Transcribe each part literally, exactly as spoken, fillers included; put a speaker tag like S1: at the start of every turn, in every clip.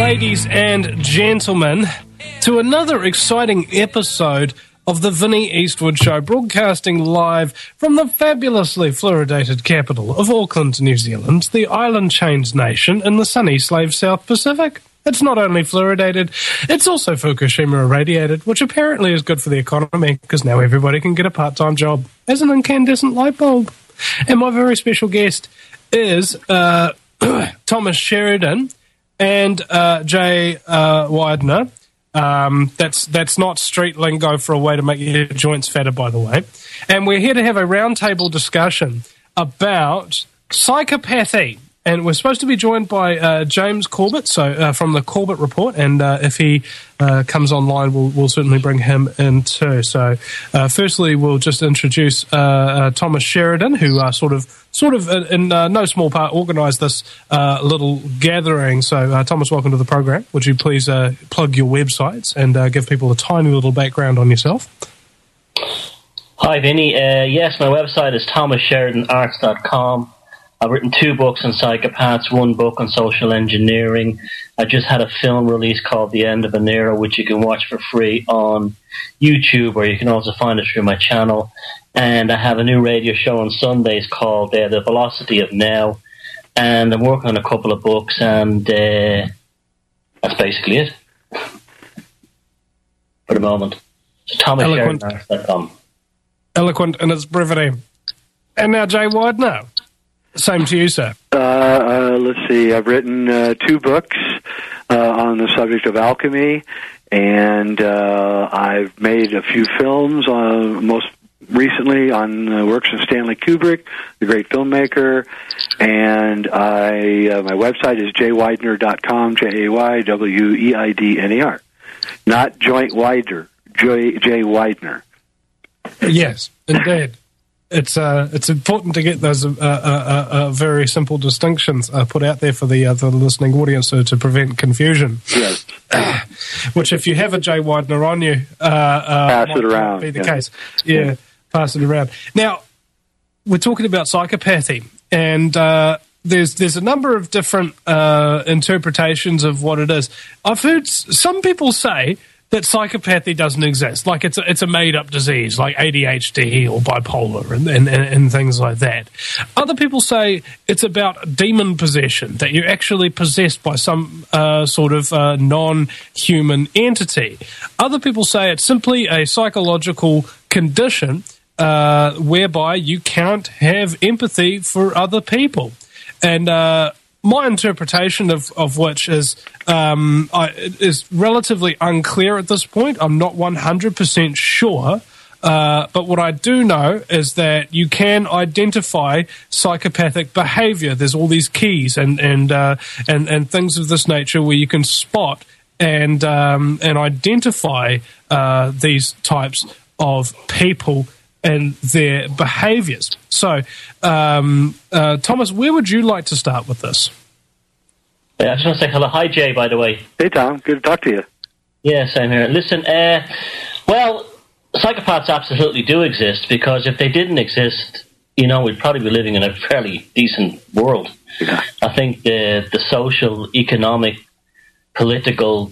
S1: ladies and gentlemen, to another exciting episode of the Vinnie Eastwood Show, broadcasting live from the fabulously fluoridated capital of Auckland, New Zealand, the island chains nation in the sunny slave South Pacific. It's not only fluoridated, it's also Fukushima irradiated, which apparently is good for the economy, because now everybody can get a part-time job as an incandescent light bulb. And my very special guest is uh, Thomas Sheridan and uh, Jay uh, Weidner. Um, that's that's not street lingo for a way to make your joints fatter, by the way. And we're here to have a roundtable discussion about psychopathy. And we're supposed to be joined by uh, James Corbett, so uh, from the Corbett Report. And uh, if he uh, comes online, we'll, we'll certainly bring him in too. So, uh, firstly, we'll just introduce uh, uh, Thomas Sheridan, who uh, sort of, sort of, in, in uh, no small part, organised this uh, little gathering. So, uh, Thomas, welcome to the program. Would you please uh, plug your websites and uh, give people a tiny little background on yourself?
S2: Hi, Vinny. Uh, yes, my website is thomas sheridan arts dot com. I've written two books on psychopaths, one book on social engineering. I just had a film release called The End of an Era, which you can watch for free on YouTube, or you can also find it through my channel. And I have a new radio show on Sundays called uh, The Velocity of Now. And I'm working on a couple of books, and uh, that's basically it for the moment. So thomas sheridan arts dot com.
S1: Eloquent in its brevity. And now Jay Weidner. Same to you, sir.
S3: Uh, uh, let's see. I've written uh, two books uh, on the subject of alchemy, and uh, I've made a few films, uh, most recently on the works of Stanley Kubrick, the great filmmaker, and I uh, my website is jay weidner dot com, J A Y W E I D N E R. Not Joint Wider, Jay, Jay Weidner.
S1: Yes, indeed. It's uh, it's important to get those uh, uh, uh, uh, very simple distinctions uh, put out there for the, uh, the listening audience so to prevent confusion.
S3: Yes.
S1: Which, if you have a Jay Weidner on you, uh, uh,
S3: pass
S1: might
S3: it around.
S1: Be the
S3: yeah.
S1: case. Yeah, yeah, pass it around. Now, we're talking about psychopathy, and uh, there's there's a number of different uh, interpretations of what it is. I've heard s- some people say that psychopathy doesn't exist, like it's a, it's a made-up disease, like A D H D or bipolar and, and, and things like that. Other people say it's about demon possession, that you're actually possessed by some uh, sort of uh, non-human entity. Other people say it's simply a psychological condition uh, whereby you can't have empathy for other people. And uh my interpretation of, of which is um, I, is relatively unclear at this point. I'm not one hundred percent sure, uh, but what I do know is that you can identify psychopathic behavior. There's all these keys and and uh, and, and things of this nature where you can spot and um, and identify uh, these types of people and their behaviours. So, um, uh, Thomas, where would you like to start with this?
S2: Yeah, I just want to say hello. Hi, Jay, by the way.
S3: Hey, Tom. Good to talk to you.
S2: Yeah, same here. Listen, uh, well, psychopaths absolutely do exist, because if they didn't exist, you know, we'd probably be living in a fairly decent world.
S3: Yeah.
S2: I think the the social, economic, political,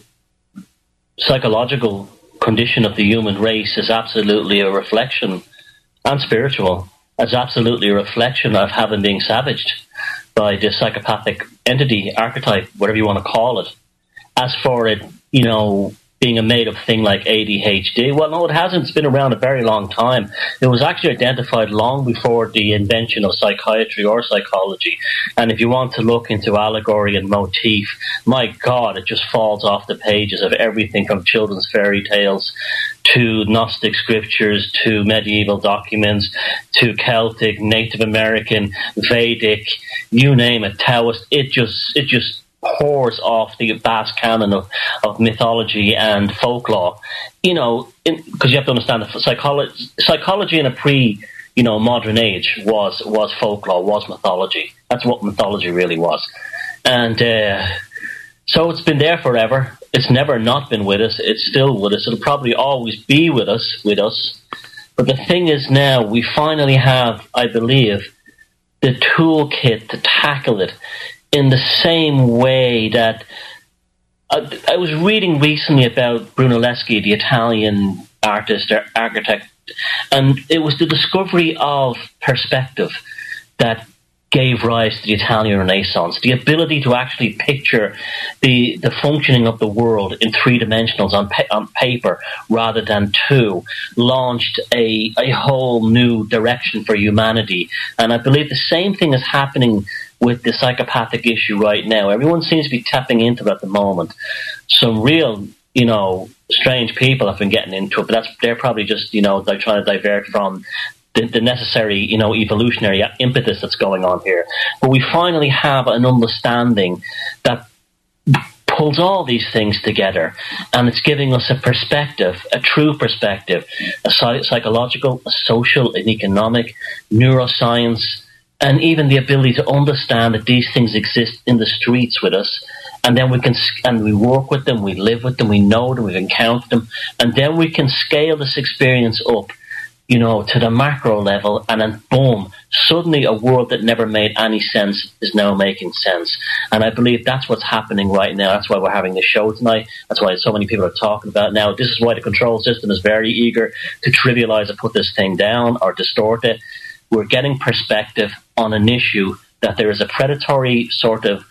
S2: psychological condition of the human race is absolutely a reflection, and spiritual, as absolutely a reflection of having been savaged by the psychopathic entity, archetype, whatever you want to call it. As for it, you know, being a made-up thing like A D H D, well, no, it hasn't. It's been around a very long time. It was actually identified long before the invention of psychiatry or psychology. And if you want to look into allegory and motif, my God, it just falls off the pages of everything from children's fairy tales to Gnostic scriptures, to medieval documents, to Celtic, Native American, Vedic, you name it, Taoist. It just, it just pours off the vast canon of, of mythology and folklore. You know, because you have to understand that psychology, psychology in a pre, you know, modern age was was folklore, was mythology. That's what mythology really was, and uh, so it's been there forever. It's never not been with us. It's still with us. It'll probably always be with us. With us. But the thing is, now we finally have, I believe, the toolkit to tackle it in the same way that I, I was reading recently about Brunelleschi, the Italian artist or architect, and it was the discovery of perspective that gave rise to the Italian Renaissance. The ability to actually picture the the functioning of the world in three dimensionals on pa- on paper rather than two launched a a whole new direction for humanity. And I believe the same thing is happening with the psychopathic issue right now. Everyone seems to be tapping into it at the moment. Some real, you know, strange people have been getting into it, but that's they're probably just, you know, they're trying to divert from The, the necessary, you know, evolutionary impetus that's going on here. But we finally have an understanding that pulls all these things together, and it's giving us a perspective, a true perspective, a psychological, a social, an economic, neuroscience, and even the ability to understand that these things exist in the streets with us. And then we can, and we work with them, we live with them, we know them, we've encountered them, and then we can scale this experience up, you know, to the macro level, and then boom, suddenly a world that never made any sense is now making sense. And I believe that's what's happening right now. That's why we're having this show tonight. That's why so many people are talking about it now. This is why the control system is very eager to trivialize and put this thing down or distort it. We're getting perspective on an issue that there is a predatory sort of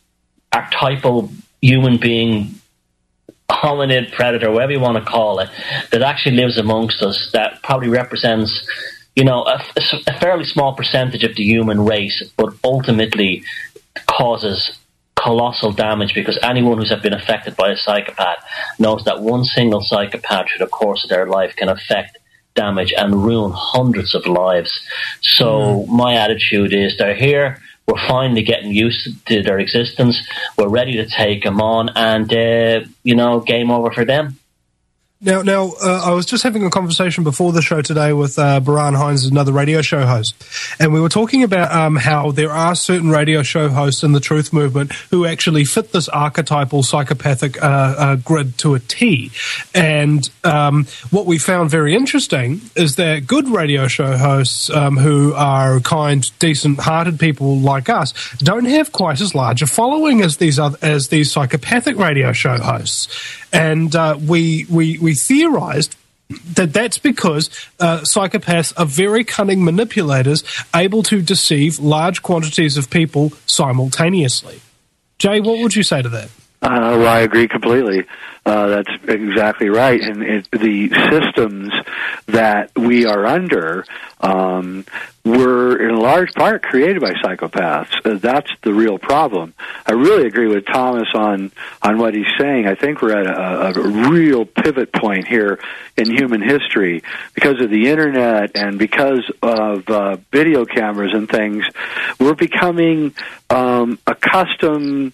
S2: archetypal human being, hominid, predator, whatever you want to call it, that actually lives amongst us, that probably represents, you know, a, a fairly small percentage of the human race, but ultimately causes colossal damage, because anyone who's been affected by a psychopath knows that one single psychopath through the course of their life can affect, damage, and ruin hundreds of lives. So mm. my attitude is they're here. We're finally getting used to their existence. We're ready to take them on, and, uh, you know, game over for them.
S1: Now, now uh, I was just having a conversation before the show today with uh, Baran Hines, another radio show host, and we were talking about um, how there are certain radio show hosts in the truth movement who actually fit this archetypal psychopathic uh, uh, grid to a T. And um, what we found very interesting is that good radio show hosts um, who are kind, decent-hearted people like us don't have quite as large a following as these other, as these psychopathic radio show hosts. And uh, we we we theorized that that's because uh, psychopaths are very cunning manipulators, able to deceive large quantities of people simultaneously. Jay, what would you say to that?
S3: Uh, well, I agree completely. Uh, that's exactly right. And it, the systems that we are under um, were in large part created by psychopaths. Uh, that's the real problem. I really agree with Thomas on, on what he's saying. I think we're at a, a real pivot point here in human history because of the internet and because of uh, video cameras and things. We're becoming um, accustomed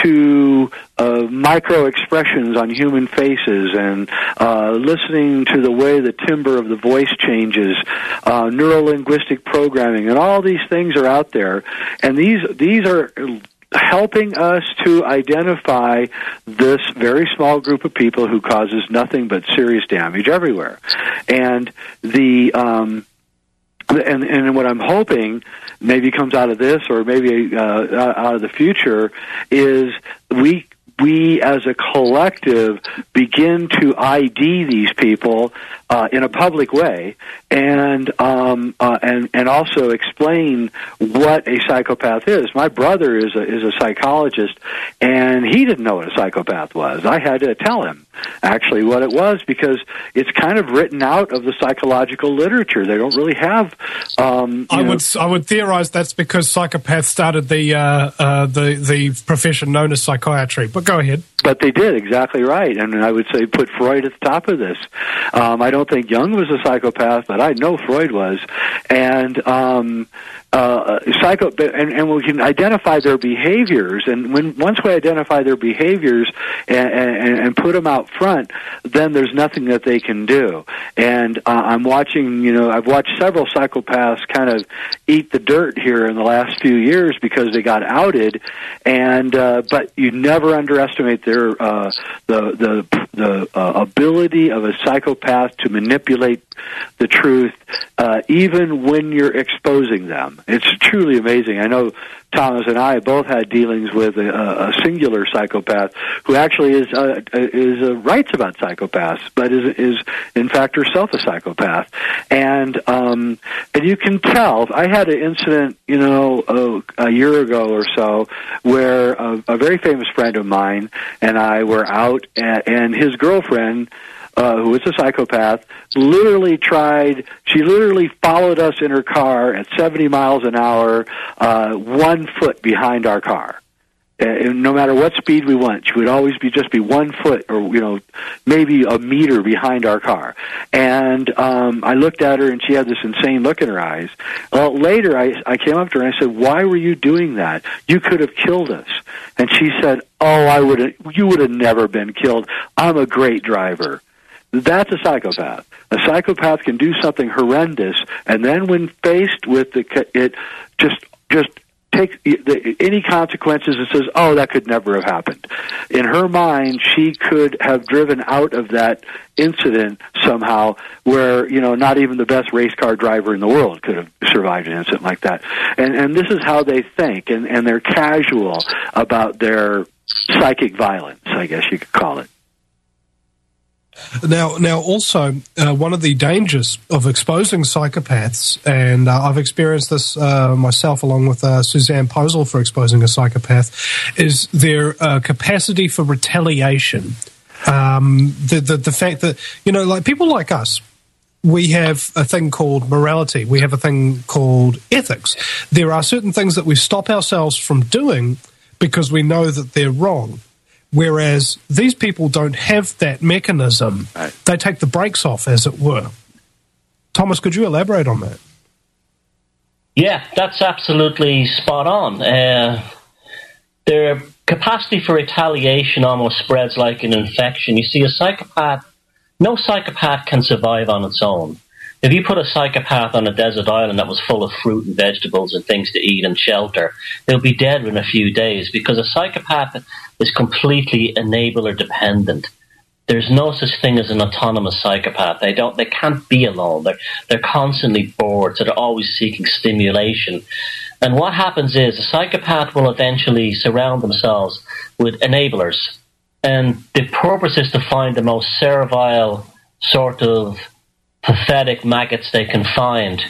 S3: to uh, micro expressions on human faces and uh, listening to the way the timbre of the voice changes, uh, neuro-linguistic programming, and all these things are out there. And these these are helping us to identify this very small group of people who causes nothing but serious damage everywhere. And the um, and and what I'm hoping maybe comes out of this, or maybe uh, out of the future, is we. we as a collective begin to I D these people uh, in a public way, and um, uh, and and also explain what a psychopath is. My brother is a is a psychologist, and he didn't know what a psychopath was. I had to tell him actually what it was, because it's kind of written out of the psychological literature. They don't really have. Um,
S1: I
S3: know,
S1: would I would theorize that's because psychopaths started the uh, uh, the the profession known as psychiatry. But go ahead.
S3: But they did, exactly right. And I would say put Freud at the top of this. Um, I don't think Jung was a psychopath, but I know Freud was. And um, uh, psycho, and, and we can identify their behaviors. And when once we identify their behaviors and, and, and put them out front, then there's nothing that they can do. And uh, I'm watching, you know, I've watched several psychopaths kind of eat the dirt here in the last few years because they got outed. And uh, but you never underestimate their uh, the the the uh, ability of a psychopath to manipulate the truth, uh, even when you're exposing them. them. It's truly amazing. I know Thomas and I both had dealings with a, a singular psychopath who actually is uh, is uh, writes about psychopaths, but is is in fact herself a psychopath. And um, and you can tell. I had an incident, you know, a, a year ago or so, where a, a very famous friend of mine and I were out, at, and his girlfriend, Uh, who was a psychopath, literally tried, she literally followed us in her car at seventy miles an hour, uh, one foot behind our car. Uh, no matter what speed we went, she would always be just be one foot or, you know, maybe a meter behind our car. And um, I looked at her, and she had this insane look in her eyes. Well, later I, I came up to her and I said, "Why were you doing that? You could have killed us." And she said, "Oh, I would have, you would have never been killed. I'm a great driver." That's a psychopath. A psychopath can do something horrendous, and then when faced with the, it, just just takes the, any consequences and says, "Oh, that could never have happened." In her mind, she could have driven out of that incident somehow, where, you know, not even the best race car driver in the world could have survived an incident like that. And and this is how they think, and and they're casual about their psychic violence, I guess you could call it.
S1: Now, now, also, uh, one of the dangers of exposing psychopaths, and uh, I've experienced this uh, myself along with uh, Suzanne Posel for exposing a psychopath, is their uh, capacity for retaliation. Um, the, the the fact that, you know, like people like us, we have a thing called morality. We have a thing called ethics. There are certain things that we stop ourselves from doing because we know that they're wrong. Whereas these people don't have that mechanism. Right. They take the brakes off, as it were. Thomas, could you elaborate on that?
S2: Yeah, that's absolutely spot on. Uh, their capacity for retaliation almost spreads like an infection. You see, a psychopath, no psychopath can survive on its own. If you put a psychopath on a desert island that was full of fruit and vegetables and things to eat and shelter, they'll be dead in a few days, because a psychopath is completely enabler dependent. There's no such thing as an autonomous psychopath. They don't. They can't be alone. They're they're constantly bored, so they're always seeking stimulation. And what happens is a psychopath will eventually surround themselves with enablers, and the purpose is to find the most servile, sort of pathetic maggots they can find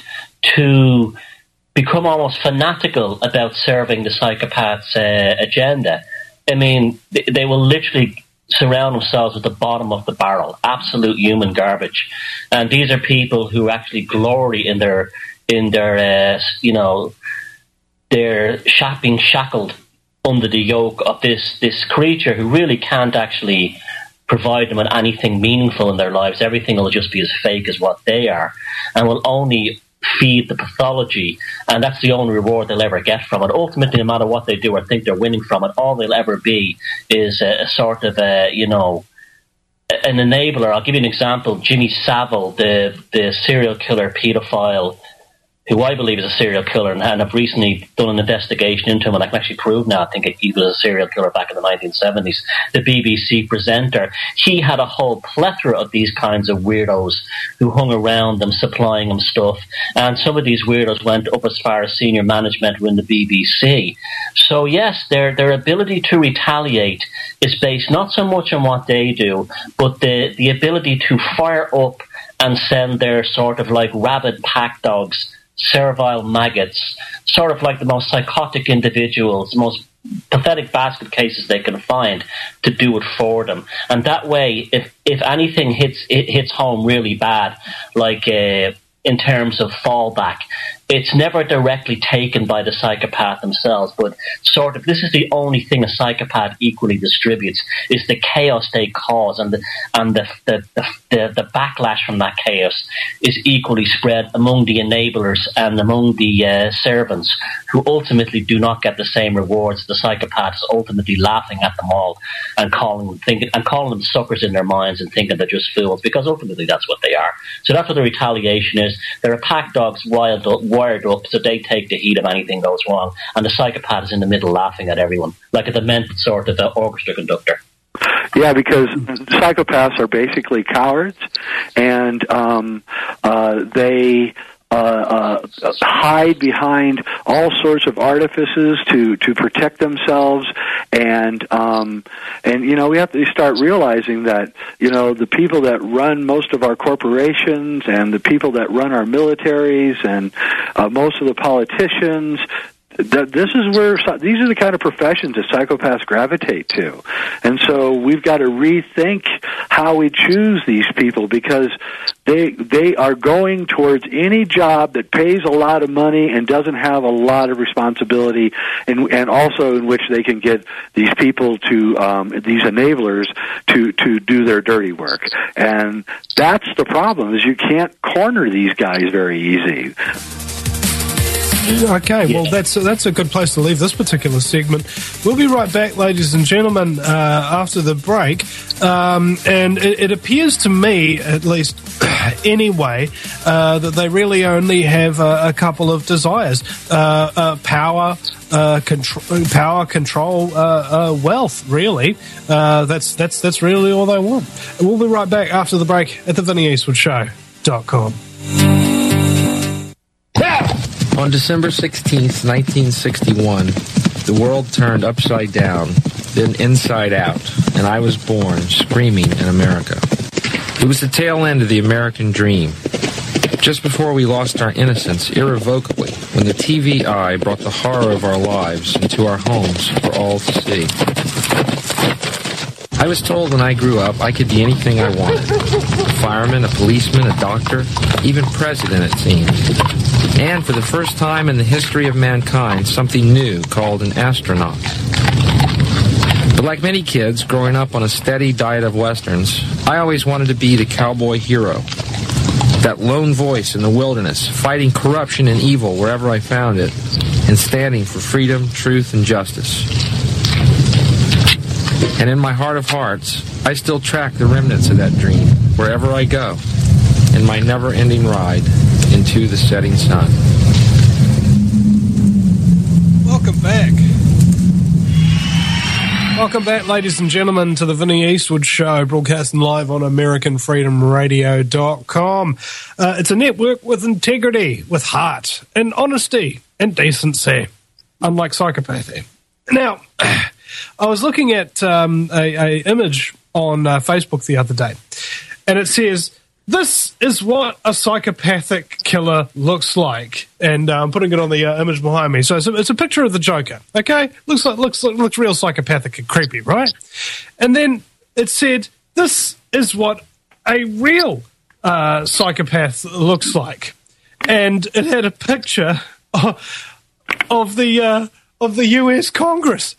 S2: to become almost fanatical about serving the psychopath's uh, agenda. I mean, they, they will literally surround themselves with the bottom of the barrel, absolute human garbage. And these are people who actually glory in their, in their, uh, you know, their sh- being shackled under the yoke of this, this creature who really can't actually provide them with anything meaningful in their lives. Everything will just be as fake as what they are, and will only feed the pathology, and that's the only reward they'll ever get from it. Ultimately, no matter what they do or think they're winning from it, all they'll ever be is a, a sort of a, you know, an enabler. I'll give you an example. Jimmy Savile, the, the serial killer pedophile, who I believe is a serial killer, and I've recently done an investigation into him, and I can actually prove now I think he was a serial killer back in the nineteen seventies. The B B C presenter, he had a whole plethora of these kinds of weirdos who hung around them, supplying them stuff, and some of these weirdos went up as far as senior management in the B B C. So yes, their their ability to retaliate is based not so much on what they do, but the, the ability to fire up and send their sort of like rabid pack dogs, servile maggots, sort of like the most psychotic individuals, the most pathetic basket cases they can find, to do it for them. And that way, if if anything hits it hits home really bad, like uh, in terms of fallback, it's never directly taken by the psychopath themselves, but sort of, this is the only thing a psychopath equally distributes, is the chaos they cause, and the and the the, the, the, the backlash from that chaos is equally spread among the enablers and among the uh, servants, who ultimately do not get the same rewards. The psychopath is ultimately laughing at them all and calling them thinking and calling them suckers in their minds and thinking they're just fools, because ultimately that's what they are. So that's what the retaliation is. They're a pack dog's wild up, wired up, so they take the heat if anything goes wrong, and the psychopath is in the middle laughing at everyone, like a demented sort of uh, orchestra conductor.
S3: Yeah, because psychopaths are basically cowards, and um, uh, they uh, uh, hide behind all sorts of artifices to, to protect themselves, and um, and you know we have to start realizing that you know the people that run most of our corporations and the people that run our militaries and uh, most of the politicians. This is where these are the kind of professions that psychopaths gravitate to, and so we've got to rethink how we choose these people, because they they are going towards any job that pays a lot of money and doesn't have a lot of responsibility, and and also in which they can get these people to um, these enablers to to do their dirty work, and that's the problem. Is you can't corner these guys very easy.
S1: Okay, well, that's that's a good place to leave this particular segment. We'll be right back, ladies and gentlemen, uh, after the break. Um, and it, it appears to me, at least anyway, uh, that they really only have a, a couple of desires: uh, uh, power, uh, control, power, control, uh, uh, wealth. Really, uh, that's that's that's really all they want. And we'll be right back after the break at the Vinnie Eastwood Show dot com.
S4: On December sixteenth, nineteen sixty-one, the world turned upside down, then inside out, and I was born screaming in America. It was the tail end of the American dream. Just before we lost our innocence irrevocably, when the T V eye brought the horror of our lives into our homes for all to see. I was told when I grew up I could be anything I wanted. A fireman, a policeman, a doctor, even president, it seemed. And for the first time in the history of mankind, something new called an astronaut. But like many kids growing up on a steady diet of Westerns, I always wanted to be the cowboy hero. That lone voice in the wilderness, fighting corruption and evil wherever I found it, and standing for freedom, truth, and justice. And in my heart of hearts, I still track the remnants of that dream wherever I go, in my never-ending ride into the setting sun.
S1: Welcome back. Welcome back, ladies and gentlemen, to the Vinnie Eastwood Show, broadcasting live on American Freedom Radio dot com. Uh, it's a network with integrity, with heart, and honesty, and decency, unlike psychopathy. Now, I was looking at um, a, a image on uh, Facebook the other day, and it says, "This is what a psychopathic killer looks like," and uh, I'm putting it on the uh, image behind me. So it's a, it's a picture of the Joker. Okay, looks like looks looks real psychopathic and creepy, right? And then it said, "This is what a real uh, psychopath looks like," and it had a picture of, of the uh, of the U S Congress.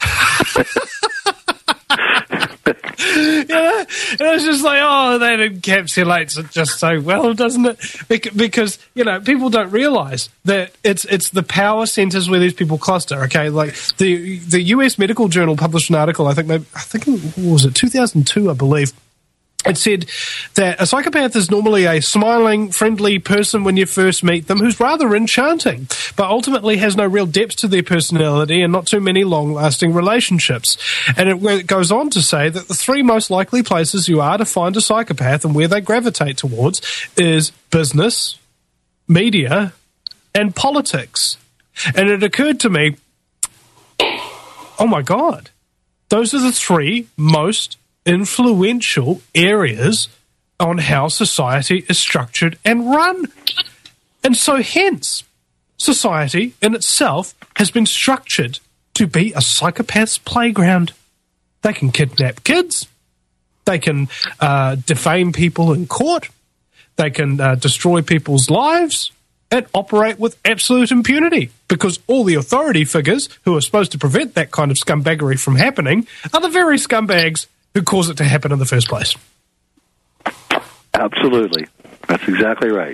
S1: You know, and it's just like, oh, that encapsulates it just so well, doesn't it? Because, you know, people don't realize that it's it's the power centers where these people cluster. Okay, like the the U S Medical Journal published an article. I think they, I think it was it two thousand two, I believe. It said that a psychopath is normally a smiling, friendly person when you first meet them who's rather enchanting, but ultimately has no real depth to their personality and not too many long-lasting relationships. And it, it goes on to say that the three most likely places you are to find a psychopath and where they gravitate towards is business, media, and politics. And it occurred to me, oh my God, those are the three most influential areas on how society is structured and run. And so hence, society in itself has been structured to be a psychopath's playground. They can kidnap kids. They can uh, defame people in court. They can uh, destroy people's lives and operate with absolute impunity, because all the authority figures who are supposed to prevent that kind of scumbaggery from happening are the very scumbags who caused it to happen in the first place.
S3: Absolutely. That's exactly right.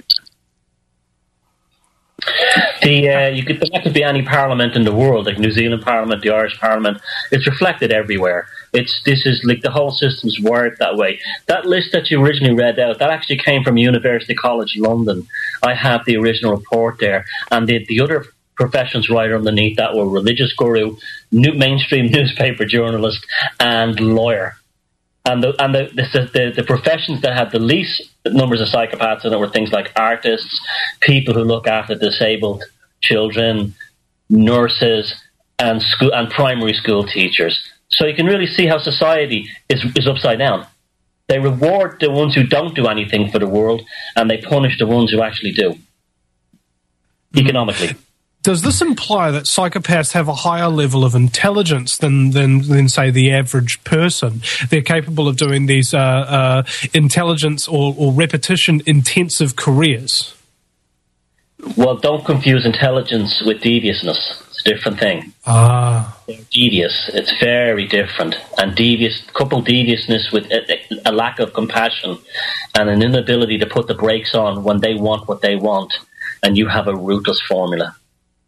S2: The uh, you could that could be any parliament in the world, like New Zealand Parliament, the Irish Parliament. It's reflected everywhere. It's this is like the whole system's worked that way. That list that you originally read out, that actually came from University College London. I have the original report there, and the the other professions right underneath that were religious guru, new mainstream newspaper journalist, and lawyer. And the and the, the the the professions that had the least numbers of psychopaths in it were things like artists, people who look after disabled children, nurses, and school and primary school teachers. So you can really see how society is is upside down. They reward the ones who don't do anything for the world, and they punish the ones who actually do, economically.
S1: Does this imply that psychopaths have a higher level of intelligence than, than, than say, the average person? They're capable of doing these uh, uh, intelligence or, or repetition-intensive careers?
S2: Well, don't confuse intelligence with deviousness. It's a different thing.
S1: Ah.
S2: They're devious. It's very different. And devious, couple deviousness with a, a lack of compassion and an inability to put the brakes on when they want what they want, and you have a ruthless formula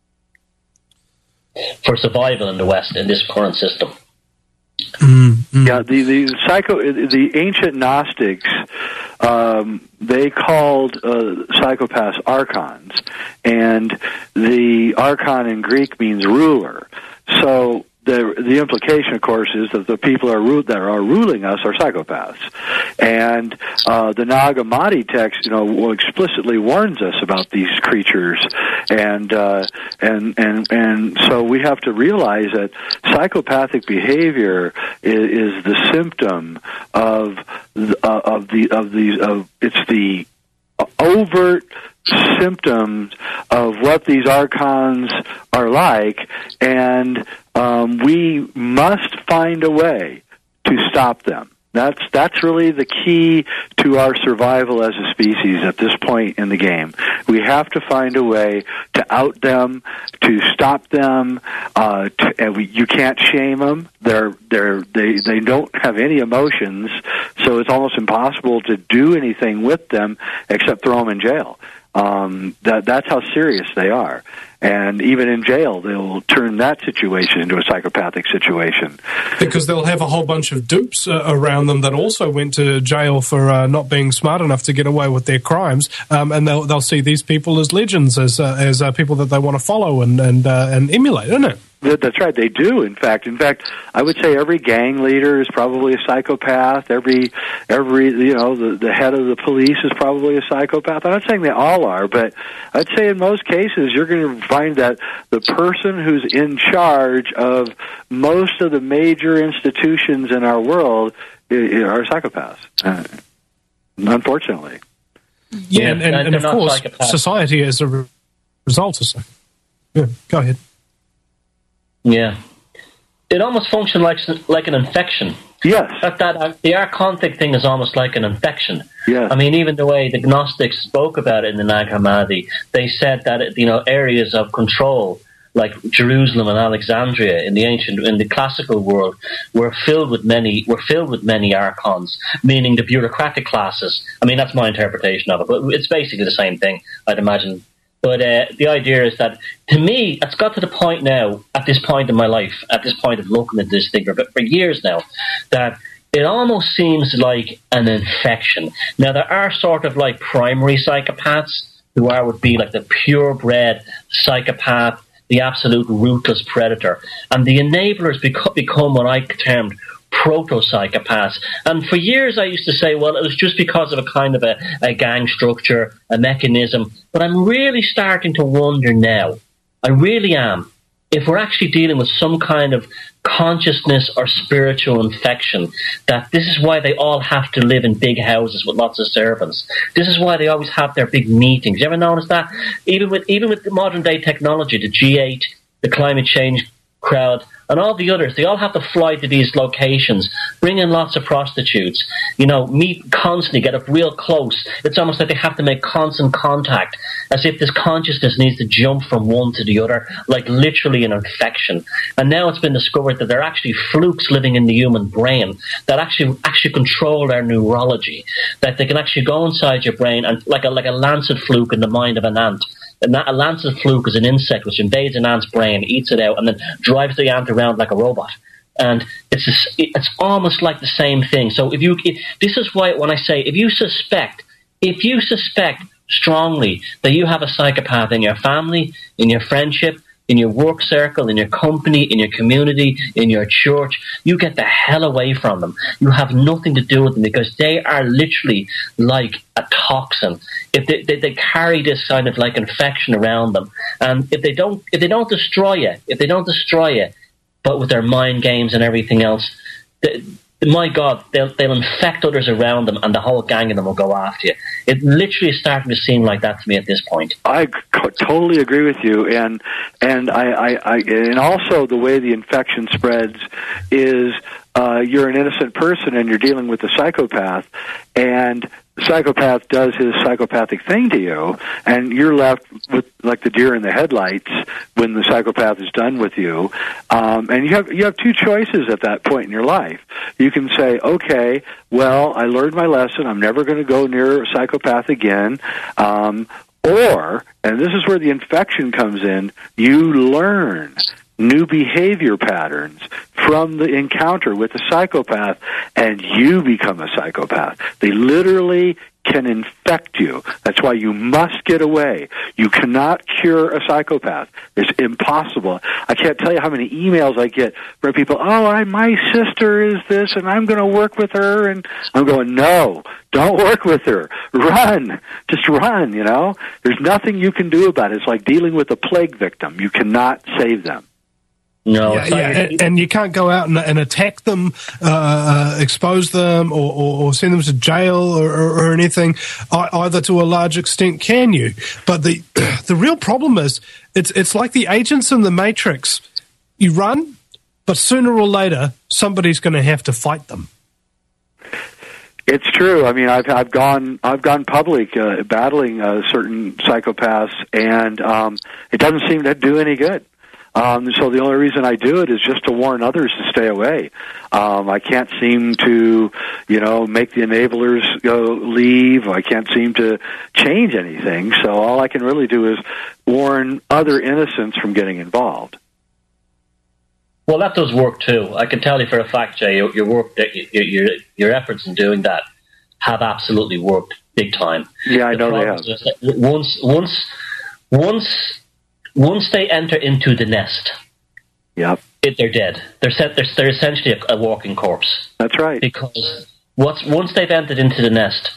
S2: for survival in the West in this current system.
S1: Mm-hmm.
S3: Yeah, the the psycho the ancient Gnostics, um, they called uh, psychopaths archons, and the archon in Greek means ruler. So the the implication, of course, is that the people are ru- that are ruling us are psychopaths, and uh, the Nag Hammadi text, you know, explicitly warns us about these creatures, and uh, and and and so we have to realize that psychopathic behavior is, is the symptom of the, uh, of the of these of it's the overt symptoms of what these archons are like, and um, we must find a way to stop them. That's that's really the key to our survival as a species at this point in the game. We have to find a way to out them, to stop them. Uh, to, and we, you can't shame them. They're they're they they don't have any emotions, so it's almost impossible to do anything with them except throw them in jail. Um, that that's how serious they are. And even in jail, they'll turn that situation into a psychopathic situation.
S1: Because they'll have a whole bunch of dupes uh, around them that also went to jail for uh, not being smart enough to get away with their crimes, um, and they'll they'll see these people as legends, as uh, as uh, people that they want to follow and and uh, and emulate, isn't it?
S3: That's right. They do. In fact, in fact, I would say every gang leader is probably a psychopath. Every, every, you know, the, the head of the police is probably a psychopath. I'm not saying they all are, but I'd say in most cases you're going to find that the person who's in charge of most of the major institutions in our world are psychopaths. Uh, unfortunately.
S1: Yeah, yeah, and, and, and of course, society as a re- result is. Yeah, go ahead.
S2: Yeah, it almost functions like like an infection.
S3: Yes,
S2: that that the archontic thing is almost like an infection.
S3: Yeah,
S2: I mean, even the way the Gnostics spoke about it in the Nag Hammadi, they said that, you know, areas of control like Jerusalem and Alexandria in the ancient, in the classical world, were filled with many were filled with many archons, meaning the bureaucratic classes. I mean, that's my interpretation of it, but it's basically the same thing, I'd imagine. But uh, the idea is that, to me, it's got to the point now, at this point in my life, at this point of looking at this thing for, for years now, that it almost seems like an infection. Now, there are sort of like primary psychopaths who are would be like the purebred psychopath, the absolute ruthless predator. And the enablers become, become what I termed proto-psychopaths. And for years I used to say, well, it was just because of a kind of a, a gang structure, a mechanism. But I'm really starting to wonder now, I really am, if we're actually dealing with some kind of consciousness or spiritual infection, that this is why they all have to live in big houses with lots of servants. This is why they always have their big meetings. You ever notice that? Even with even with the modern day technology, the G eight, the climate change crowd, and all the others, they all have to fly to these locations, bring in lots of prostitutes, you know, meet constantly, get up real close. It's almost like they have to make constant contact, as if this consciousness needs to jump from one to the other, like literally an infection. And now it's been discovered that there are actually flukes living in the human brain that actually actually control our neurology, that they can actually go inside your brain and like a like a lancet fluke in the mind of an ant. And that, a lancet fluke is an insect which invades an ant's brain, eats it out, and then drives the ant around like a robot. And it's a, it's almost like the same thing. So if you, if, this is why when I say, if you suspect, if you suspect strongly that you have a psychopath in your family, in your friendship, in your work circle, in your company, in your community, in your church. You get the hell away from them. You have nothing to do with them because they are literally like a toxin. If they, they, they carry this kind of like infection around them, and if they don't, if they don't destroy you, if they don't destroy you, but with their mind games and everything else, they, my God, they'll they'll infect others around them, and the whole gang of them will go after you. It literally is starting to seem like that to me at this point.
S3: I c- totally agree with you, and and I, I, I and also the way the infection spreads is uh, you're an innocent person and you're dealing with a psychopath, and the psychopath does his psychopathic thing to you, and you're left with like the deer in the headlights when the psychopath is done with you. Um, and you have you have two choices at that point in your life. You can say, okay, well, I learned my lesson. I'm never going to go near a psychopath again. Um, or, and this is where the infection comes in, you learn new behavior patterns from the encounter with the psychopath, and you become a psychopath. They literally can infect you. That's why you must get away. You cannot cure a psychopath. It's impossible. I can't tell you how many emails I get from people, oh, I, my sister is this, and I'm going to work with her, and I'm going, no, don't work with her. Run. Just run, you know? There's nothing you can do about it. It's like dealing with a plague victim. You cannot save them.
S2: No,
S1: yeah, yeah. And, and you can't go out and, and attack them, uh, expose them, or, or, or send them to jail or, or, or anything. I, either to a large extent, can you? But the the real problem is it's it's like the agents in the Matrix. You run, but sooner or later somebody's going to have to fight them.
S3: It's true. I mean, I've I've gone I've gone public uh, battling uh, certain psychopaths, and um, it doesn't seem to do any good. Um, so the only reason I do it is just to warn others to stay away. Um, I can't seem to, you know, make the enablers go leave. I can't seem to change anything. So all I can really do is warn other innocents from getting involved.
S2: Well, that does work too. I can tell you for a fact, Jay, your, your work, your, your your efforts in doing that have absolutely worked big time.
S3: Yeah, I
S2: the
S3: know they have.
S2: Once, once, once. Once they enter into the nest,
S3: yep,
S2: it, they're dead. They're set, they're, they're essentially a, a walking corpse.
S3: That's right.
S2: Because what's, once they've entered into the nest,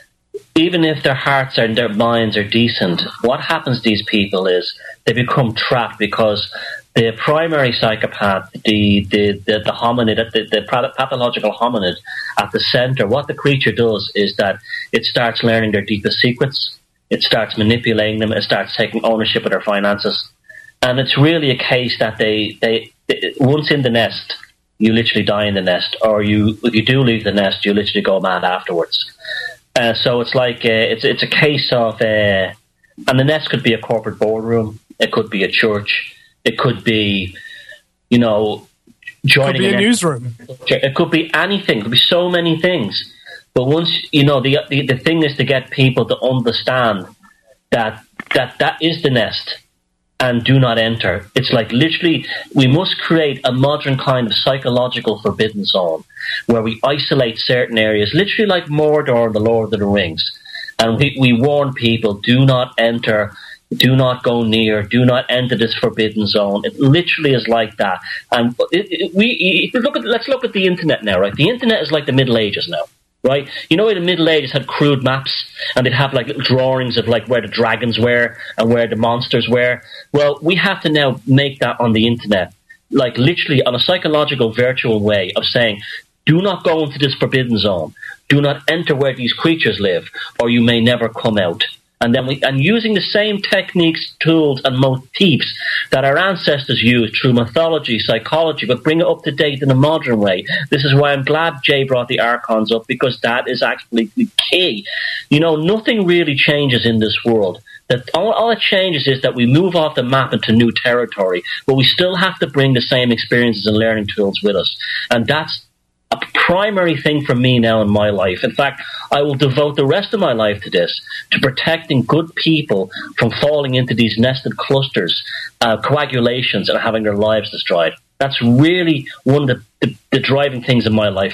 S2: even if their hearts and their minds are decent, what happens to these people is they become trapped because the primary psychopath, the the, the, the hominid, the, the pathological hominid at the center, what the creature does is that it starts learning their deepest secrets. It starts manipulating them. It starts taking ownership of their finances. And it's really a case that they, they, they once in the nest, you literally die in the nest. Or you, if you do leave the nest, you literally go mad afterwards. Uh, so it's like, uh, it's it's a case of, uh, and the nest could be a corporate boardroom. It could be a church. It could be, you know, joining
S1: It could be a
S2: an
S1: newsroom.
S2: It could be anything. It could be so many things. But once, you know, the, the the thing is to get people to understand that that that is the nest and do not enter. It's like literally we must create a modern kind of psychological forbidden zone where we isolate certain areas, literally like Mordor and the Lord of the Rings. And we, we warn people, do not enter, do not go near, do not enter this forbidden zone. It literally is like that. And it, it, we it, look at, let's look at the internet now, right? The internet is like the Middle Ages now. Right, you know, in the Middle Ages had crude maps, and they'd have like little drawings of like where the dragons were and where the monsters were. Well, we have to now make that on the internet, like literally on a psychological, virtual way of saying, do not go into this forbidden zone, do not enter where these creatures live, or you may never come out. And then we, and using the same techniques, tools, and motifs that our ancestors used through mythology, psychology, but bring it up to date in a modern way. This is why I'm glad Jay brought the Archons up, because that is actually the key. You know, nothing really changes in this world. That all, all it changes is that we move off the map into new territory, but we still have to bring the same experiences and learning tools with us. And that's a primary thing for me now in my life. In fact, I will devote the rest of my life to this, to protecting good people from falling into these nested clusters, uh, coagulations, and having their lives destroyed. That's really one of the, the, the driving things in my life now.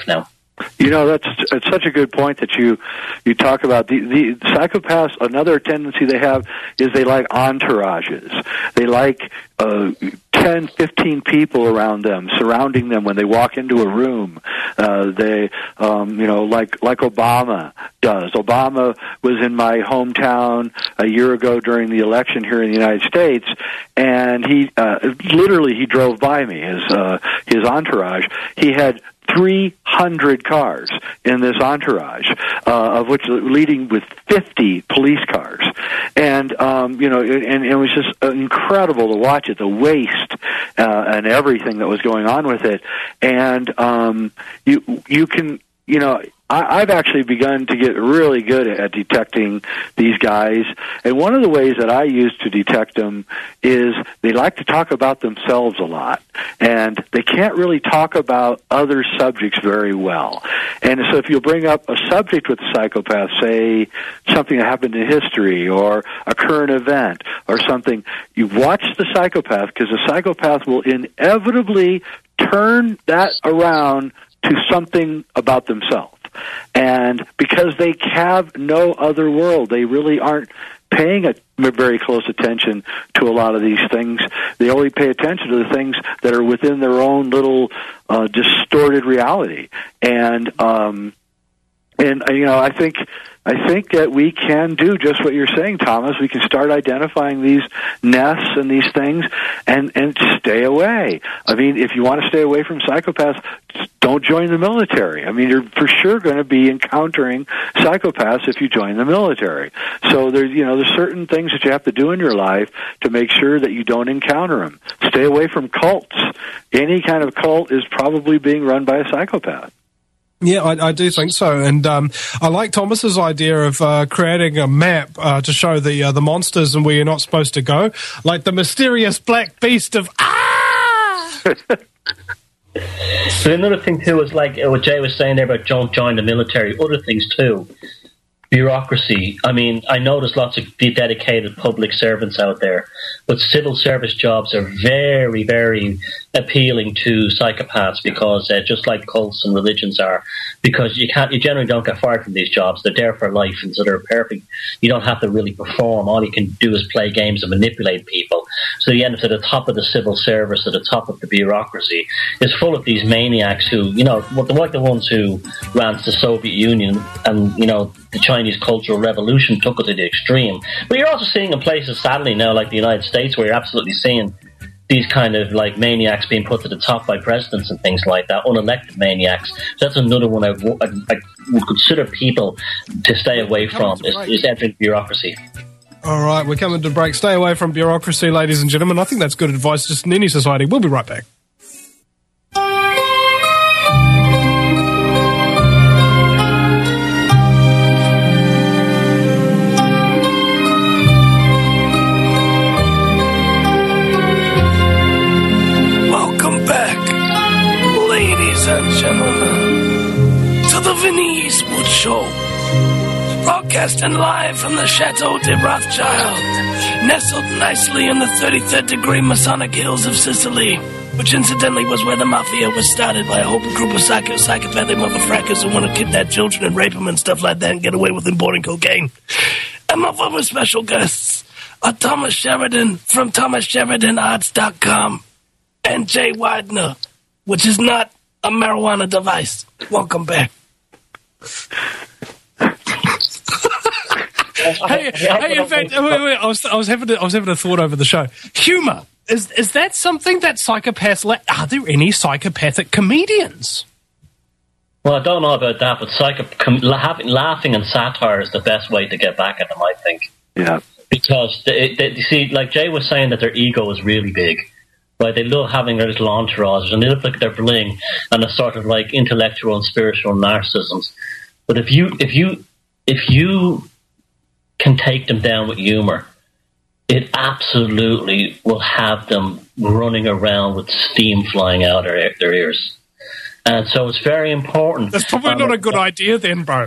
S3: You know, that's it's such a good point that you you talk about. The, the psychopaths, another tendency they have is they like entourages. They like uh, ten, fifteen people around them, surrounding them when they walk into a room. Uh, they, um, you know, like like Obama does. Obama was in my hometown a year ago during the election here in the United States, and he uh, literally he drove by me. His uh, his entourage. He had three hundred cars in this entourage, uh, of which leading with fifty police cars. And, um, you know, it, and it was just incredible to watch it, the waste, uh, and everything that was going on with it. And, um, you, you can, you know, I've actually begun to get really good at detecting these guys. And one of the ways that I use to detect them is they like to talk about themselves a lot. And they can't really talk about other subjects very well. And so if you bring up a subject with a psychopath, say something that happened in history or a current event or something, you watch the psychopath, because the psychopath will inevitably turn that around to something about themselves. And because they have no other world, they really aren't paying a very close attention to a lot of these things. They only pay attention to the things that are within their own little uh, distorted reality. And um, and you know, I think I think that we can do just what you're saying, Thomas. We can start identifying these nests and these things, and and stay away. I mean, if you want to stay away from psychopaths, don't join the military. I mean, you're for sure going to be encountering psychopaths if you join the military. So there's, you know, there's certain things that you have to do in your life to make sure that you don't encounter them. Stay away from cults. Any kind of cult is probably being run by a psychopath.
S1: Yeah, I, I do think so, and um, I like Thomas's idea of uh, creating a map uh, to show the uh, the monsters and where you're not supposed to go, like the mysterious black beast of ah.
S2: But another thing too is like what Jay was saying there about don't join the military. Other things too, bureaucracy. I mean, I know there's lots of dedicated public servants out there, but civil service jobs are very, very appealing to psychopaths because uh, just like cults and religions are, because you can't, you generally don't get fired from these jobs. They're there for life, and so they're perfect. You don't have to really perform. All you can do is play games and manipulate people. So you end up at the top of the civil service, at the top of the bureaucracy. It's full of these maniacs who, you know, like the ones who ran the Soviet Union, and you know, the Chinese Cultural Revolution took it to the extreme. But you're also seeing in places, sadly now, like the United States, where you're absolutely seeing these kind of like maniacs being put to the top by presidents and things like that, unelected maniacs. So that's another one I, w- I, I would consider people to stay away from, is, is entering bureaucracy.
S1: All right, we're coming to break. Stay away from bureaucracy, ladies and gentlemen. I think that's good advice just in any society. We'll be right back.
S5: The Vinny Eastwood Show, broadcasting live from the Chateau de Rothschild, nestled nicely in the thirty-third degree Masonic hills of Sicily, which incidentally was where the Mafia was started by a whole group of psycho psychopathic motherfuckers who want to kidnap children and rape them and stuff like that and get away with importing cocaine. And my former special guests are Thomas Sheridan from thomas sheridan arts dot com and Jay Widener, which is not a marijuana device. Welcome back.
S1: hey, hey, in fact, wait, wait, I was, I was having, a, I was having a thought over the show. Humor is is that something that psychopaths? La- are there any psychopathic comedians?
S2: Well, I don't know about that, but psycho- com- laughing, laughing and satire is the best way to get back at them, I think.
S3: Yeah,
S2: because they, they, you see, like Jay was saying, that their ego is really big. Right, they love having their little entourages, and they look like they're bling and a sort of like intellectual and spiritual narcissisms. But if you if you if you can take them down with humor, it absolutely will have them running around with steam flying out of their, their ears. And so it's very important.
S1: That's probably um, not a good idea then, bro.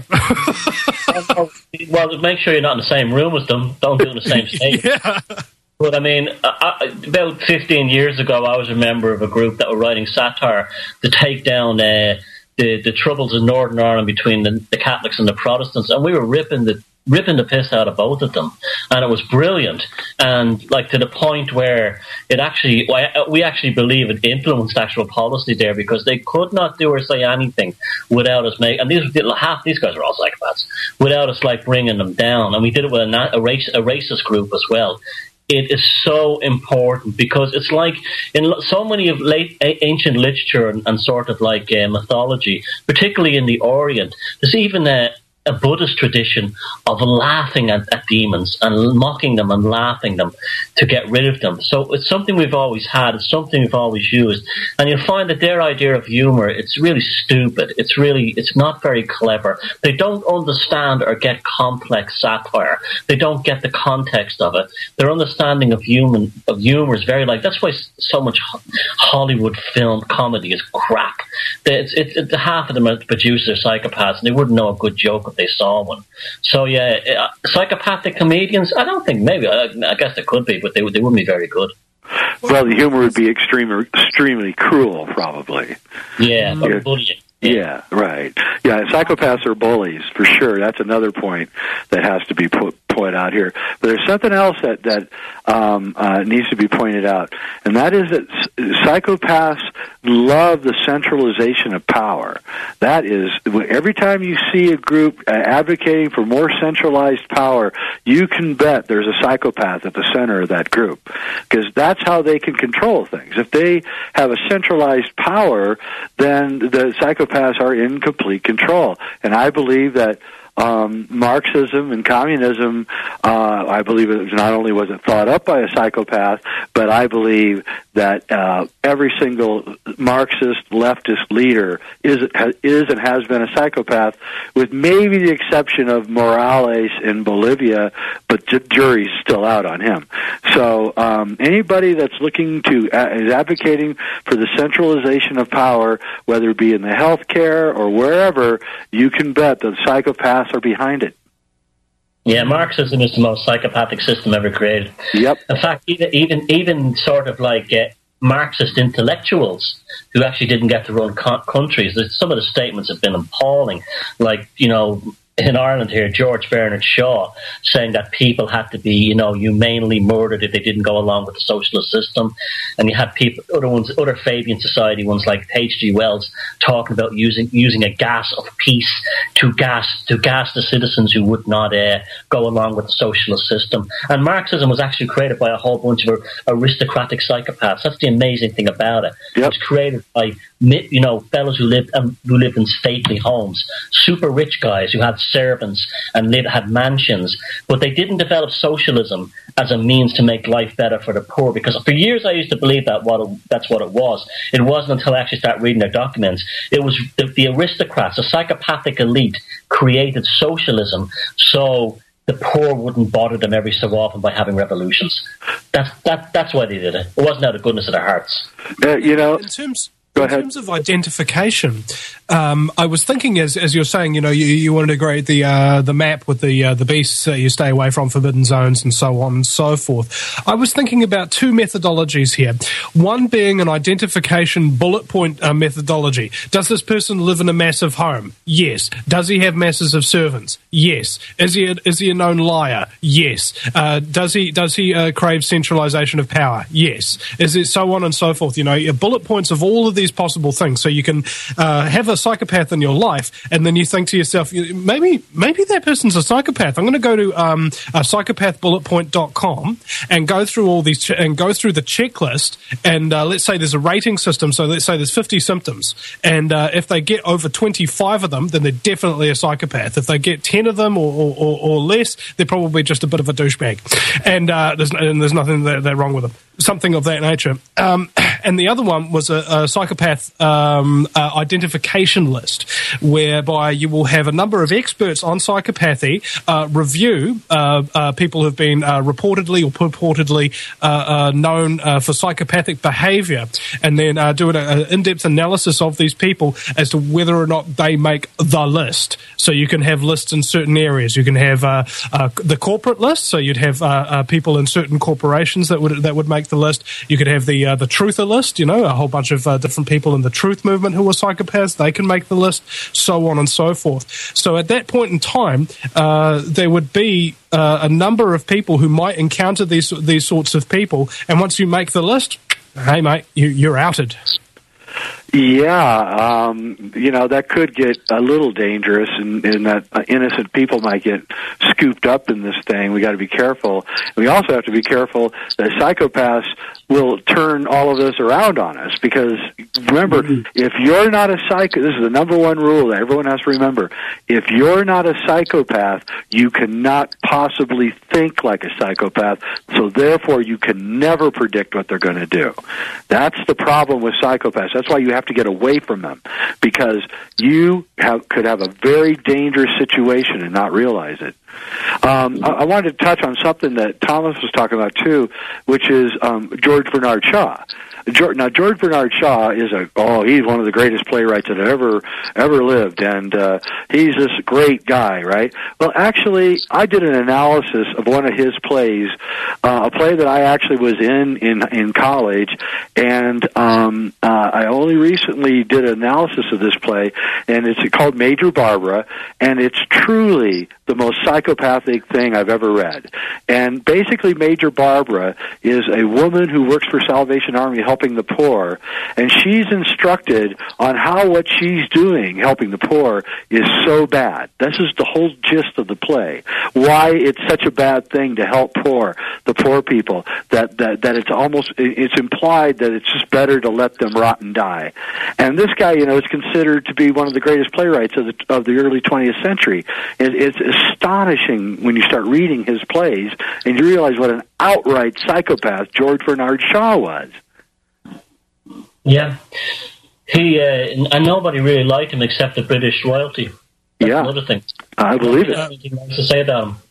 S2: Well, make sure you're not in the same room as them. Don't do it in the same stage. Yeah. But I mean, I, about fifteen years ago, I was a member of a group that were writing satire to take down uh, the, the troubles in Northern Ireland between the, the Catholics and the Protestants, and we were ripping the ripping the piss out of both of them, and it was brilliant, and like to the point where it actually, we actually believe it influenced actual policy there, because they could not do or say anything without us make, and these half these guys are all psychopaths, without us like bringing them down, and we did it with a, a, race, a racist group as well. It is so important, because it's like in so many of late ancient literature and, and sort of like uh, mythology, particularly in the Orient, there's even a a Buddhist tradition of laughing at, at demons and mocking them and laughing them to get rid of them. So it's something we've always had. It's something we've always used. And you'll find that their idea of humor, it's really stupid. It's really, it's not very clever. They don't understand or get complex satire. They don't get the context of it. Their understanding of human, of humor is very like, that's why so much Hollywood film comedy is crap. It's, it's, it's half of them are producers are psychopaths, and they wouldn't know a good joke if they saw one. So yeah, uh, psychopathic comedians, I don't think, maybe, I, I guess they could be, but they, they wouldn't be very good.
S3: Well, the humor would be extremely, extremely cruel, probably.
S2: Yeah, or bullying.
S3: Yeah, right. Yeah, psychopaths are bullies, for sure. That's another point that has to be put point out here. But there's something else that, that um, uh, needs to be pointed out, and that is that psychopaths love the centralization of power. That is, every time you see a group uh, advocating for more centralized power, you can bet there's a psychopath at the center of that group, because that's how they can control things. If they have a centralized power, then the psychopaths are in complete control. And I believe that Um, Marxism and communism, uh, I believe it was not only was it thought up by a psychopath, but I believe that uh, every single Marxist leftist leader is is and has been a psychopath, with maybe the exception of Morales in Bolivia, but the jury's still out on him. So um, anybody that's looking to uh, is advocating for the centralization of power, whether it be in the healthcare or wherever, you can bet that psychopaths are behind it.
S2: Yeah, Marxism is the most psychopathic system ever created.
S3: Yep.
S2: In fact, even even even sort of like uh, Marxist intellectuals who actually didn't get to run co- countries, some of the statements have been appalling. Like, you know, in Ireland here, George Bernard Shaw saying that people had to be, you know, humanely murdered if they didn't go along with the socialist system. And you had people, other ones, other Fabian Society ones like H G Wells talking about using using a gas of peace to gas to gas the citizens who would not uh, go along with the socialist system. And Marxism was actually created by a whole bunch of aristocratic psychopaths. That's the amazing thing about it.
S3: Yep.
S2: It was created by, you know, fellows who lived um, who lived in stately homes, super rich guys who had servants and lived, had mansions, but they didn't develop socialism as a means to make life better for the poor. Because for years I used to believe that what it, that's what it was. It wasn't until I actually started reading their documents. It was the, the aristocrats, the psychopathic elite, created socialism so the poor wouldn't bother them every so often by having revolutions. That's that. That's why they did it. It wasn't out of goodness of their hearts.
S3: Uh, you know,
S1: in terms.
S3: Go
S1: In
S3: ahead.
S1: terms of identification, um, I was thinking as as you're saying, you know, you, you wanted to create the uh, the map with the uh, the beasts that you stay away from, forbidden zones, and so on and so forth. I was thinking about two methodologies here. One being an identification bullet point uh, methodology. Does this person live in a massive home? Yes. Does he have masses of servants? Yes. Is he a, is he a known liar? Yes. Uh, does he does he uh, crave centralization of power? Yes. Is it so on and so forth? You know, your bullet points of all of these possible things, so you can uh, have a psychopath in your life, and then you think to yourself, maybe maybe that person's a psychopath. I'm going to go to um, uh, psychopath bullet point dot com and go through all these ch- and go through the checklist, and uh, let's say there's a rating system, so let's say there's fifty symptoms, and uh, if they get over twenty-five of them, then they're definitely a psychopath. If they get ten of them or, or, or less, they're probably just a bit of a douchebag, and, uh, there's, and there's nothing that, that wrong with them. Something of that nature. Um, and the other one was a, a psychopath um, uh, identification list, whereby you will have a number of experts on psychopathy uh, review uh, uh, people who have been uh, reportedly or purportedly uh, uh, known uh, for psychopathic behavior, and then uh, do an, an in-depth analysis of these people as to whether or not they make the list. So you can have lists in certain areas. You can have uh, uh, the corporate list, so you'd have uh, uh, people in certain corporations that would that would make make the list. You could have the uh, the truther list, you know, a whole bunch of uh, different people in the truth movement who are psychopaths. They can make the list, so on and so forth. So at that point in time, uh, there would be uh, a number of people who might encounter these these sorts of people, and once you make the list, hey mate, you, you're outed.
S3: Yeah, um, you know, that could get a little dangerous, in, in that uh, innocent people might get scooped up in this thing. We got to be careful. We also have to be careful that psychopaths will turn all of this around on us, because remember, mm-hmm. if you're not a psycho, this is the number one rule that everyone has to remember. If you're not a psychopath, you cannot possibly think like a psychopath, so therefore you can never predict what they're going to do. That's the problem with psychopaths. That's why you have to get away from them, because you have, could have a very dangerous situation and not realize it. Um, I, I wanted to touch on something that Thomas was talking about too, which is um, George Bernard Shaw. George, now, George Bernard Shaw is a oh, he's one of the greatest playwrights that ever ever lived, and uh, he's this great guy, right? Well, actually, I did an analysis of one of his plays, uh, a play that I actually was in in in college, and um, uh, I only recently did an analysis of this play, and it's called Major Barbara, and it's truly the most psychopathic thing I've ever read. And basically, Major Barbara is a woman who works for Salvation Army helping the poor, and she's instructed on how what she's doing, helping the poor, is so bad. This is the whole gist of the play. Why it's such a bad thing to help poor, the poor people, that, that, that it's almost, it's implied that it's just better to let them rot and die. And this guy, you know, is considered to be one of the greatest playwrights of the, of the early twentieth century. It, it's astonishing when you start reading his plays and you realize what an outright psychopath George Bernard Shaw was.
S2: Yeah. He, uh, and nobody really liked him except the British royalty. That's
S3: yeah.
S2: another thing.
S3: I believe it.
S2: Anything nice to say about him.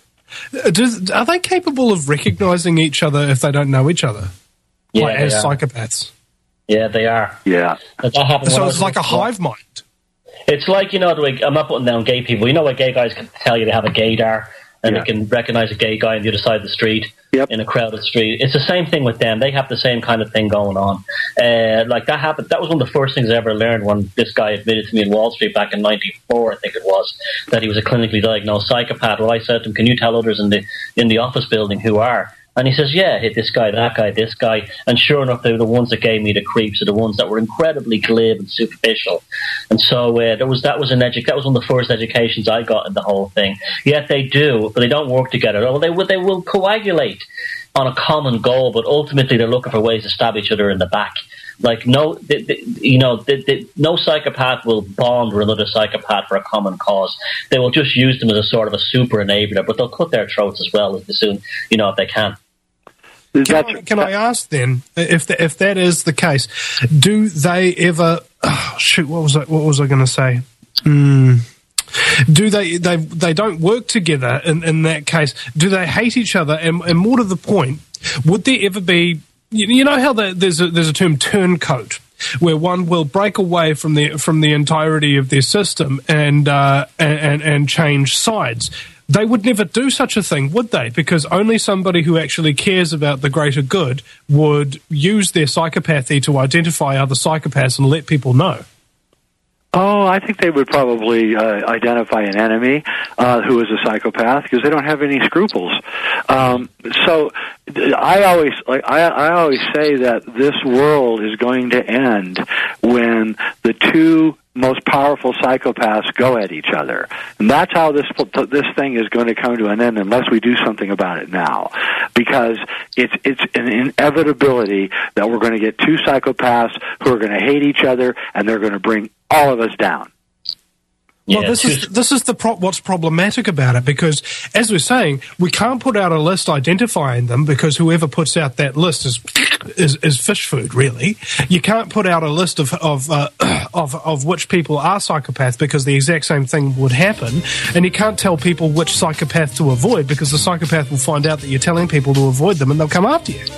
S1: Does, are they capable of recognizing each other if they don't know each other?
S2: Yeah,
S1: like, as
S2: are.
S1: psychopaths?
S2: Yeah, they are.
S3: Yeah.
S2: But that happened
S1: so
S2: when
S1: it's like a hive mind.
S2: It's like, you know, the way, I'm not putting down gay people. You know what gay guys can tell you they have a gaydar, and yeah. they can recognize a gay guy on the other side of the street, yep. in a crowded street. It's the same thing with them. They have the same kind of thing going on. Uh, like that happened. That was one of the first things I ever learned when this guy admitted to me in Wall Street back in ninety-four, I think it was, that he was a clinically diagnosed psychopath. Well, I said to him, "Can you tell others in the in the office building who are?" And he says, yeah, hit this guy, that guy, this guy. And sure enough, they were the ones that gave me the creeps, are the ones that were incredibly glib and superficial. And so uh, there was that was an edu- that was one of the first educations I got in the whole thing. Yet they do, but they don't work together. Well, they will, they will coagulate on a common goal, but ultimately they're looking for ways to stab each other in the back. Like no, the, the, you know, the, the, no psychopath will bond with another psychopath for a common cause. They will just use them as a sort of a super enabler, but they'll cut their throats as well as soon, you know, if they can.
S1: Can I, can I ask then, if the, if that is the case, do they ever? Oh, shoot, what was I, what was I going to say? Mm, do they they they don't work together in, in that case? Do they hate each other? And, and more to the point, would there ever be? You know how the, there's a, there's a term turncoat, where one will break away from the from the entirety of their system and uh, and and change sides. They would never do such a thing, would they? Because only somebody who actually cares about the greater good would use their psychopathy to identify other psychopaths and let people know.
S3: Oh, I think they would probably uh, identify an enemy uh, who is a psychopath because they don't have any scruples. Um, so I always, like, I, I always say that this world is going to end when the two most powerful psychopaths go at each other, and that's how this this thing is going to come to an end unless we do something about it now, because it's it's an inevitability that we're going to get two psychopaths who are going to hate each other, and they're going to bring all of us down.
S1: Well,
S2: yeah,
S1: this is this is the pro- what's problematic about it, because, as we're saying, we can't put out a list identifying them, because whoever puts out that list is is, is fish food. Really, you can't put out a list of of, uh, of of which people are psychopaths, because the exact same thing would happen, and you can't tell people which psychopath to avoid, because the psychopath will find out that you're telling people to avoid them, and they'll come after you.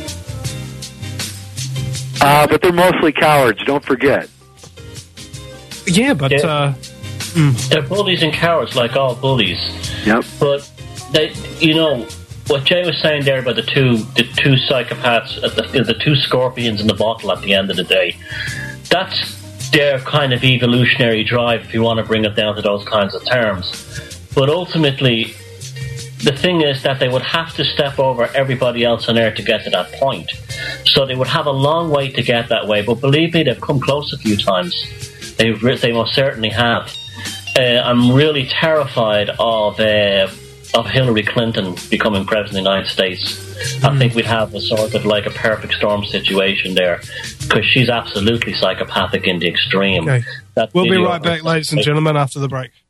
S3: Uh, but they're mostly cowards. Don't forget.
S1: Yeah, but.
S2: Yeah.
S1: Uh, Mm.
S2: They're bullies and cowards, like all bullies.
S3: Yep.
S2: But they, you know, what Jay was saying there about the two the two psychopaths, the, the two scorpions in the bottle at the end of the day, that's their kind of evolutionary drive, if you want to bring it down to those kinds of terms. But ultimately, the thing is that they would have to step over everybody else on Earth to get to that point. So they would have a long way to get that way. But believe me, they've come close a few times. They they most certainly have. Uh, I'm really terrified of uh, of Hillary Clinton becoming president of the United States. Mm. I think we'd have a sort of like a perfect storm situation there, because she's absolutely psychopathic in the extreme.
S1: Okay. We'll be right back, ladies and gentlemen, after the break.